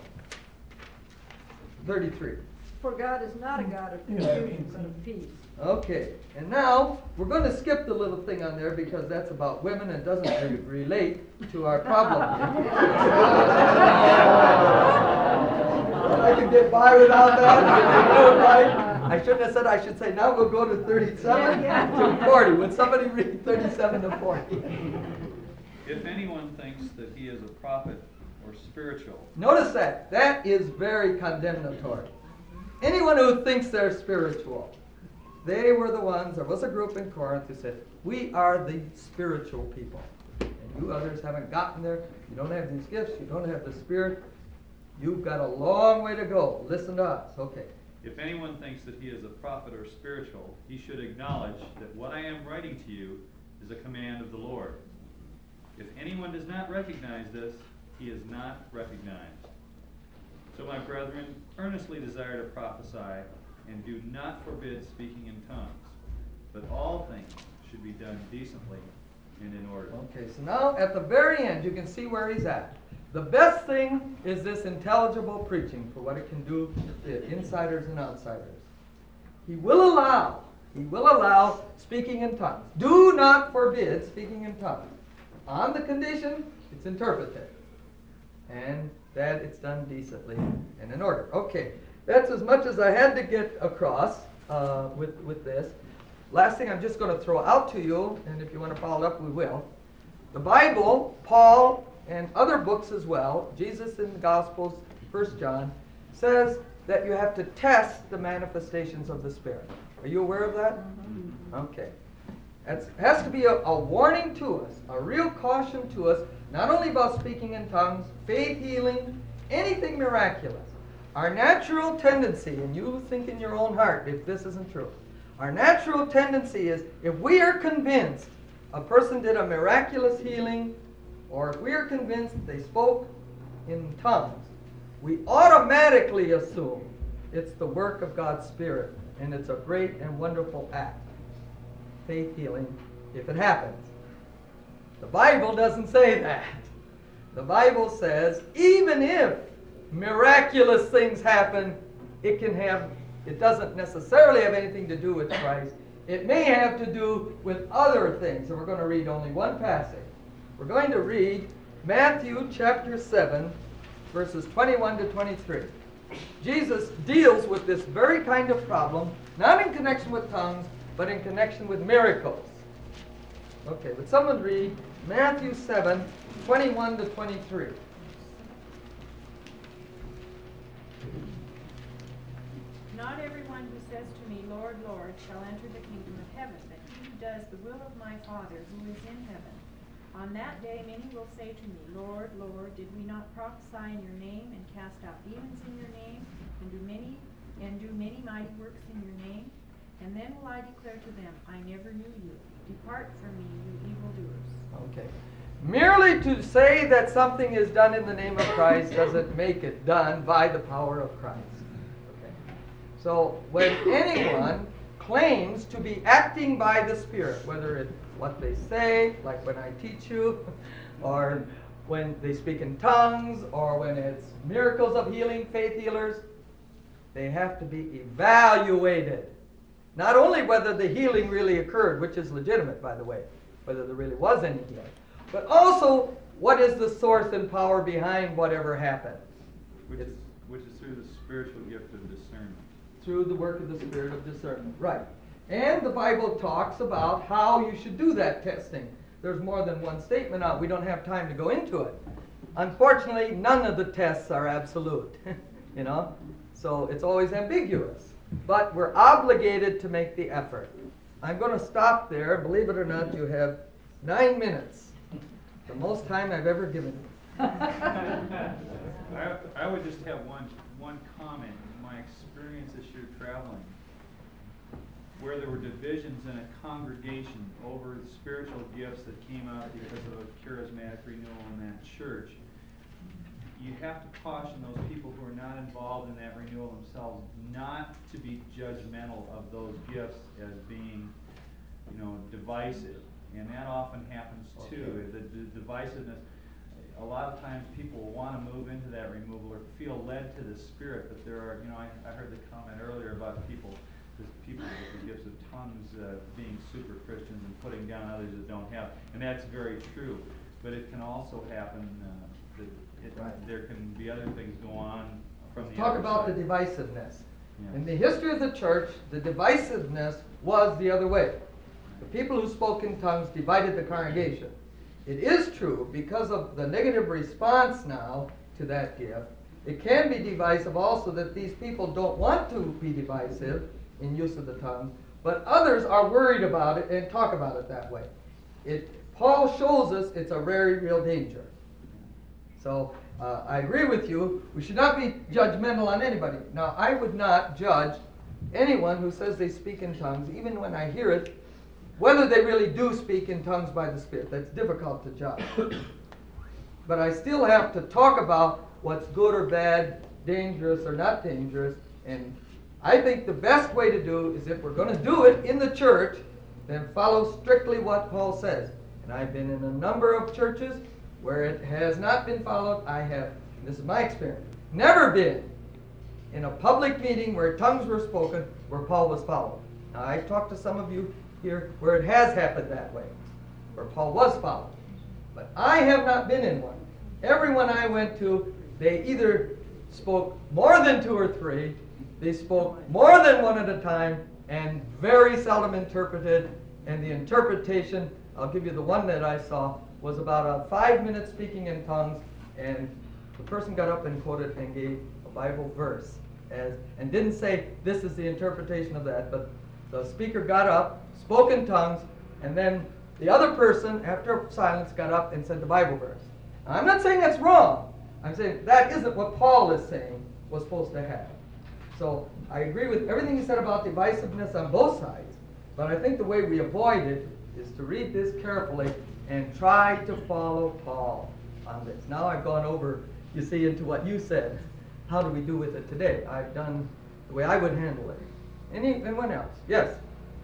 33. For God is not a God of confusion, but of peace. Okay, and now we're going to skip the little thing on there because that's about women and doesn't relate to our problem. I can get by without that. Right? I shouldn't have said, I should say, now we'll go to 37 to 40. Would somebody read 37 to 40? If anyone thinks that he is a prophet or spiritual. Notice that. That is very condemnatory. Anyone who thinks they're spiritual, they were the ones, there was a group in Corinth who said, we are the spiritual people. And you others haven't gotten there. You don't have these gifts. You don't have the Spirit. You've got a long way to go. Listen to us. Okay. If anyone thinks that he is a prophet or spiritual, he should acknowledge that what I am writing to you is a command of the Lord. If anyone does not recognize this, he is not recognized. So, my brethren, earnestly desire to prophesy, and do not forbid speaking in tongues. But all things should be done decently and in order. Okay, so now at the very end, you can see where he's at. The best thing is this intelligible preaching for what it can do to insiders and outsiders. He will allow speaking in tongues. Do not forbid speaking in tongues. On the condition, it's interpreted. And that it's done decently and in order. Okay, that's as much as I had to get across with this. Last thing I'm just going to throw out to you, and if you want to follow up, we will. The Bible, Paul, and other books as well, Jesus in the Gospels, 1 John, says that you have to test the manifestations of the Spirit. Are you aware of that? Mm-hmm. Okay. It has to be a warning to us, a real caution to us, not only about speaking in tongues, faith healing, anything miraculous. Our natural tendency, and you think in your own heart if this isn't true, our natural tendency is if we are convinced a person did a miraculous healing, or if we are convinced they spoke in tongues, we automatically assume it's the work of God's Spirit, and it's a great and wonderful act. Faith healing, if it happens. The Bible doesn't say that. The Bible says even if miraculous things happen, it doesn't necessarily have anything to do with Christ. It may have to do with other things. And we're going to read only one passage. We're going to read Matthew chapter 7, verses 21 to 23. Jesus deals with this very kind of problem, not in connection with tongues, but in connection with miracles. Okay, would someone read Matthew 7, 21 to 23? Not everyone who says to me, Lord, Lord, shall enter the kingdom of heaven, but he who does the will of my Father who is in heaven. On that day many will say to me, Lord, Lord, did we not prophesy in your name, and cast out demons in your name, and do many mighty works in your name? And then will I declare to them, I never knew you. Depart from me, you evildoers. Okay. Merely to say that something is done in the name of Christ doesn't make it done by the power of Christ. Okay. So when anyone claims to be acting by the Spirit, whether it's what they say, like when I teach you, or when they speak in tongues, or when it's miracles of healing, faith healers, they have to be evaluated. Not only whether the healing really occurred, which is legitimate, by the way, whether there really was any healing, but also what is the source and power behind whatever happened. Which is through the spiritual gift of discernment. Through the work of the Spirit of discernment. Right. And the Bible talks about how you should do that testing. There's more than one statement out. We don't have time to go into it. Unfortunately, none of the tests are absolute. You know? So it's always ambiguous. But we're obligated to make the effort. I'm going to stop there. Believe it or not, you have 9 minutes. The most time I've ever given you. I would just have one comment. My experience this year traveling, where there were divisions in a congregation over the spiritual gifts that came out because of a charismatic renewal in that church, you have to caution those people who are not involved in that renewal themselves not to be judgmental of those gifts as being, divisive. And that often happens too. The divisiveness. A lot of times people want to move into that removal or feel led to the Spirit, but there are, I heard the comment earlier about people with the gifts of tongues being super Christians and putting down others that don't have, and that's very true. But it can also happen that there can be other things go on from the Talk other about side. the divisiveness. Yes. In the history of the church, the divisiveness was the other way. The people who spoke in tongues divided the congregation. It is true, because of the negative response now to that gift, it can be divisive also that these people don't want to be divisive in use of the tongues, but others are worried about it and talk about it that way. Paul shows us it's a very real danger. So I agree with you. We should not be judgmental on anybody. Now, I would not judge anyone who says they speak in tongues, even when I hear it, whether they really do speak in tongues by the Spirit. That's difficult to judge. But I still have to talk about what's good or bad, dangerous or not dangerous. And I think the best way to do is, if we're going to do it in the church, then follow strictly what Paul says. And I've been in a number of churches where it has not been followed. I have, this is my experience, never been in a public meeting where tongues were spoken where Paul was followed. Now, I've talked to some of you here where it has happened that way, where Paul was followed. But I have not been in one. Everyone I went to, they either spoke more than 2 or 3, they spoke more than one at a time, and very seldom interpreted. And the interpretation, I'll give you the one that I saw, was about a 5-minute speaking in tongues, and the person got up and quoted and gave a Bible verse, and didn't say, this is the interpretation of that, but the speaker got up, spoke in tongues, and then the other person, after silence, got up and said the Bible verse. Now, I'm not saying that's wrong. I'm saying that isn't what Paul is saying was supposed to happen. So I agree with everything you said about divisiveness on both sides, but I think the way we avoid it is to read this carefully and try to follow Paul on this. Now I've gone over, you see, into what you said. How do we do with it today? I've done the way I would handle it. Anyone else? Yes?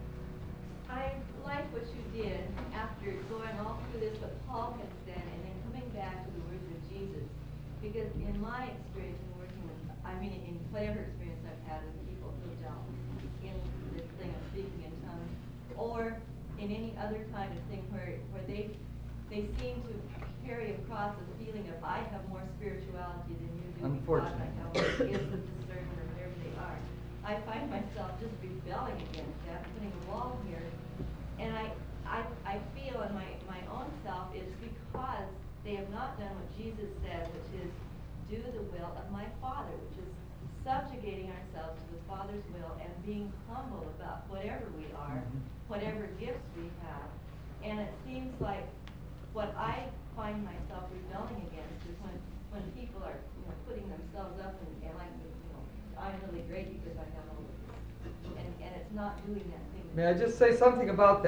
I like what you did after going all through this, what Paul had said, and then coming back to the words of Jesus. Because in my experience in working with, in whatever experience I've had with people who don't, in this thing of speaking in tongues, or in any other kind of thing where they seem to carry across a feeling of, I have more spirituality than you do, because I have more gifts of discernment or whatever they are. I find myself just rebelling against that, putting a wall here. And I feel in my own self it's because they have not done what Jesus said, which is do the will of my Father, which is subjugating ourselves to the Father's will and being humble about whatever we are, whatever gifts we have. And it seems like what I find myself rebelling against is when people are putting themselves up and like, I'm really great because I have all of this. And it's not doing that thing. May I just say something about that?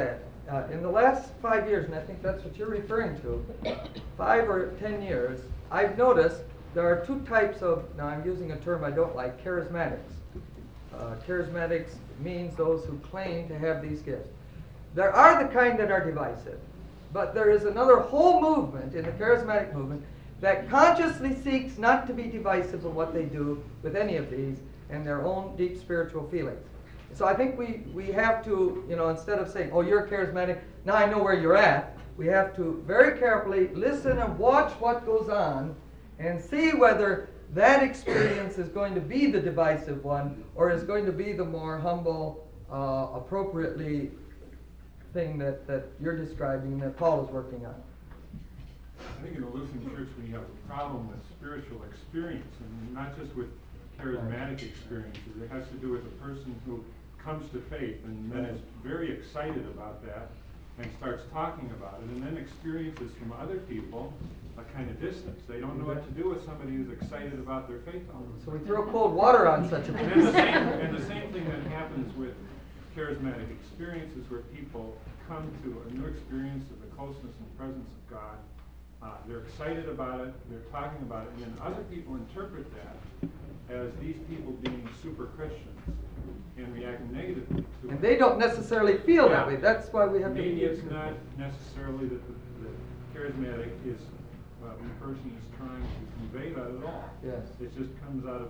in the last 5 years, and I think that's what you're referring to, 5 or 10 years, I've noticed there are two types of, now I'm using a term I don't like, charismatics. Charismatics means those who claim to have these gifts. There are the kind that are divisive, but there is another whole movement in the charismatic movement that consciously seeks not to be divisive in what they do with any of these and their own deep spiritual feelings. So I think we have to, instead of saying, oh, you're charismatic, now I know where you're at, we have to very carefully listen and watch what goes on and see whether that experience is going to be the divisive one or is going to be the more humble, appropriately thing that you're describing that Paul is working on. I think in a Lutheran church we have a problem with spiritual experience, and not just with charismatic experiences. It has to do with a person who comes to faith and then is very excited about that and starts talking about it, and then experiences from other people a kind of distance. They don't know what to do with somebody who's excited about their faith. So we throw cold water on such a person. And the same thing that happens with charismatic experiences, where people come to a new experience of the closeness and presence of God. They're excited about it, they're talking about it, and then other people interpret that as these people being super Christians and react negatively to it. And they don't necessarily feel that way. That's why we have to be Maybe it's not necessarily that the charismatic is when the person is trying to convey that at all. Yes. It just comes out of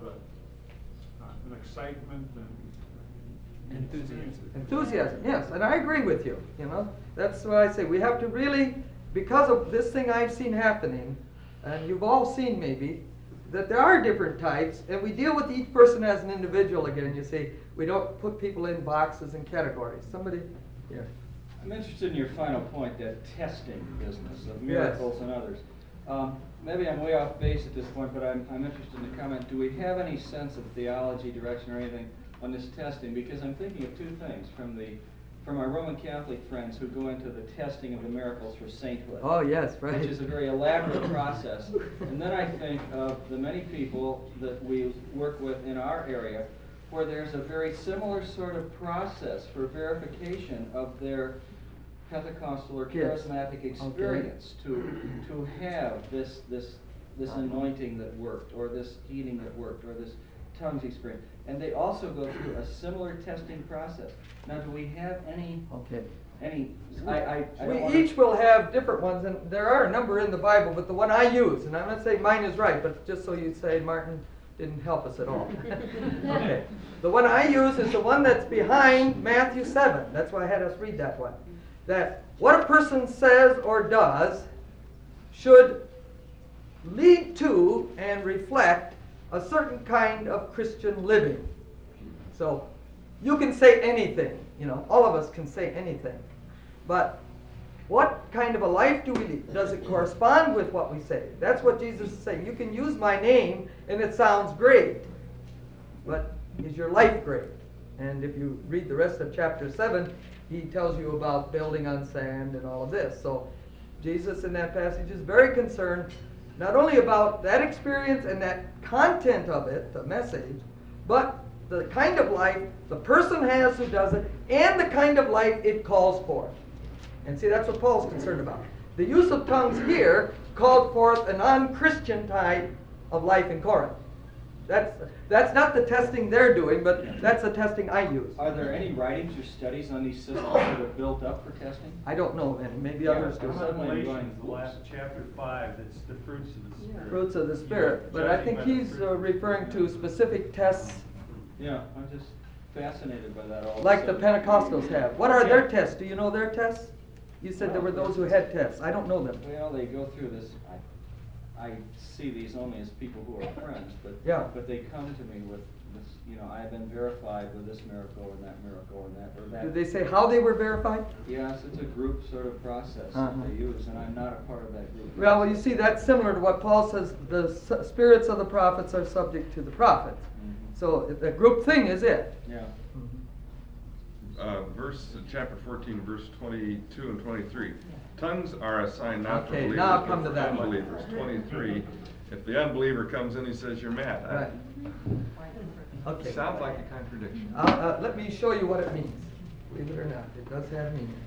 an excitement and enthusiasm, yes, and I agree with you. That's why I say we have to really, because of this thing I've seen happening, and you've all seen maybe, that there are different types, and we deal with each person as an individual again. You see, we don't put people in boxes and categories. Somebody here. I'm interested in your final point, that testing business of miracles and others. Maybe I'm way off base at this point, but I'm interested in the comment. Do we have any sense of theology, direction, or anything on this testing? Because I'm thinking of two things from our Roman Catholic friends who go into the testing of the miracles for sainthood. Oh, yes, right. Which is a very elaborate process. And then I think of the many people that we work with in our area where there's a very similar sort of process for verification of their Pentecostal or charismatic experience to have this anointing that worked, or this healing that worked, or this tongues experience. And they also go through a similar testing process. Now, do we have any? We each will have different ones, and there are a number in the Bible, but the one I use, and I'm not saying mine is right, but just so you say Martin didn't help us at all. Okay. The one I use is the one that's behind Matthew 7. That's why I had us read that one. That what a person says or does should lead to and reflect a certain kind of Christian living. So you can say anything, all of us can say anything. But what kind of a life do we lead? Does it correspond with what we say? That's what Jesus is saying. You can use my name and it sounds great, but is your life great? And if you read the rest of chapter 7, he tells you about building on sand and all of this. So Jesus in that passage is very concerned not only about that experience and that content of it, the message, but the kind of life the person has who does it and the kind of life it calls forth. And see, that's what Paul's concerned about. The use of tongues here called forth a non-Christian type of life in Corinth. That's not the testing they're doing, but that's the testing I use. Are there any writings or studies on these systems that are built up for testing? I don't know of any. Maybe others do. Galatians, the last chapter 5, that's the fruits of the Spirit. Fruits of the Spirit. But I think he's referring to specific tests. Yeah, I'm just fascinated by that all. Like the Pentecostals have. What are their tests? Do you know their tests? You said there were those who had tests. I don't know them. Well, they go through this. I see these only as people who are friends, but they come to me with this, I've been verified with this miracle and that miracle and that or that. Did they say how they were verified? Yes, it's a group sort of process that they use, and I'm not a part of that group. Well, you see, that's similar to what Paul says, the spirits of the prophets are subject to the prophets. Mm-hmm. So the group thing is it. Yeah. Chapter 14, verse 22 and 23. Tongues are a sign not to believers, now I'll but come to for that unbelievers. 23. If the unbeliever comes in, he says you're mad. Right. Okay. Sounds like a contradiction. Let me show you what it means. Believe it or not, it does have meaning.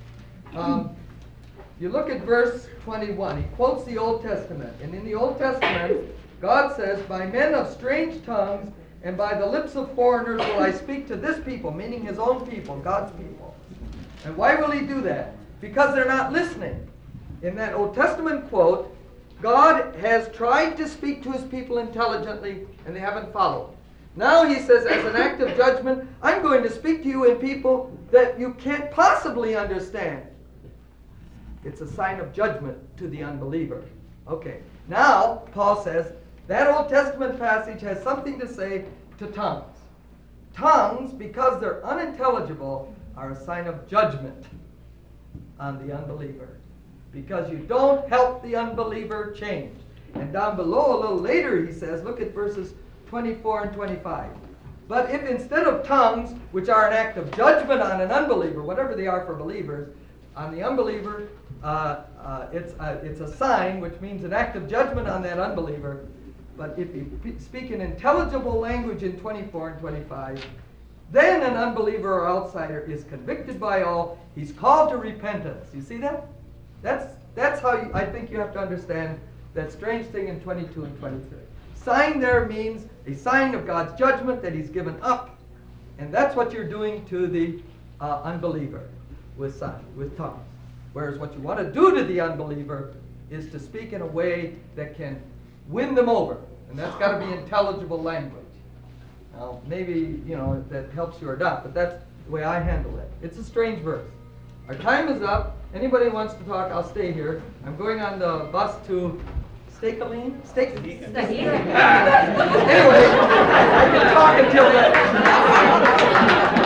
You look at verse 21. He quotes the Old Testament. And in the Old Testament, God says, by men of strange tongues and by the lips of foreigners will I speak to this people, meaning his own people, God's people. And why will he do that? Because they're not listening. In that Old Testament quote, God has tried to speak to his people intelligently, and they haven't followed. Now he says, as an act of judgment, I'm going to speak to you in people that you can't possibly understand. It's a sign of judgment to the unbeliever. Okay, now Paul says, that Old Testament passage has something to say to tongues. Tongues, because they're unintelligible, are a sign of judgment on the unbeliever. Because you don't help the unbeliever change. And down below a little later he says, look at verses 24 and 25. But if instead of tongues, which are an act of judgment on an unbeliever, whatever they are for believers, on the unbeliever, it's a sign, which means an act of judgment on that unbeliever. But if you speak an intelligible language in 24 and 25, then an unbeliever or outsider is convicted by all. He's called to repentance. You see that? That's how I think you have to understand that strange thing in 22 and 23. Sign there means a sign of God's judgment that he's given up. And that's what you're doing to the unbeliever with tongues. Whereas what you want to do to the unbeliever is to speak in a way that can win them over. And that's got to be intelligible language. Now, maybe, that helps you or not, but that's the way I handle it. It's a strange verse. Our time is up. Anybody wants to talk, I'll stay here. I'm going on the bus to Stakaline? Anyway, I can talk until then.